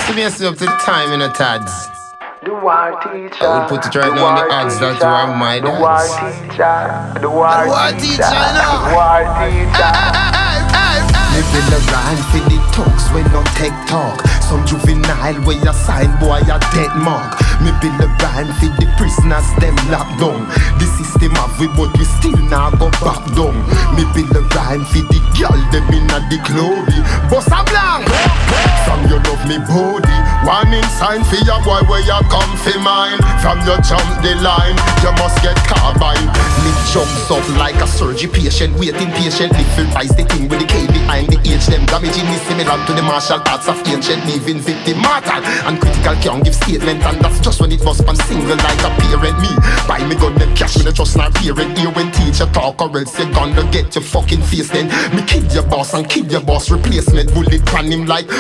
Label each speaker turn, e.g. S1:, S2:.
S1: to me up to the time in the tads.
S2: The war teacher.
S1: I will put it right now on the odds that you are my dads.
S2: The war teacher. The war teacher. The war teacher.
S3: Me will rhyme for the talks when no tech talk. Some juvenile where you sign boy a dead mark. Me build a rhyme for the prisoners them locked down. The system have we but we still now go back down. Me build a rhyme for the girl them inna the clubby. Boss a blank. From you love me body. Warning sign for your boy where you come for mine. From you jump the line, you must get carbine. Me jumps up like a surgery patient, waiting patiently for rise the thing with the K behind the age. Them damaging me similar to the martial arts of ancient, leaving victim mortal and critical can't give statement, and that's just when it must pan single like a parent. Me buy me gun them cash me no trust not parent. Here when teacher talk or else you gonna get your fucking face. Then me kid your boss and kid your boss replacement. Bullet pan him like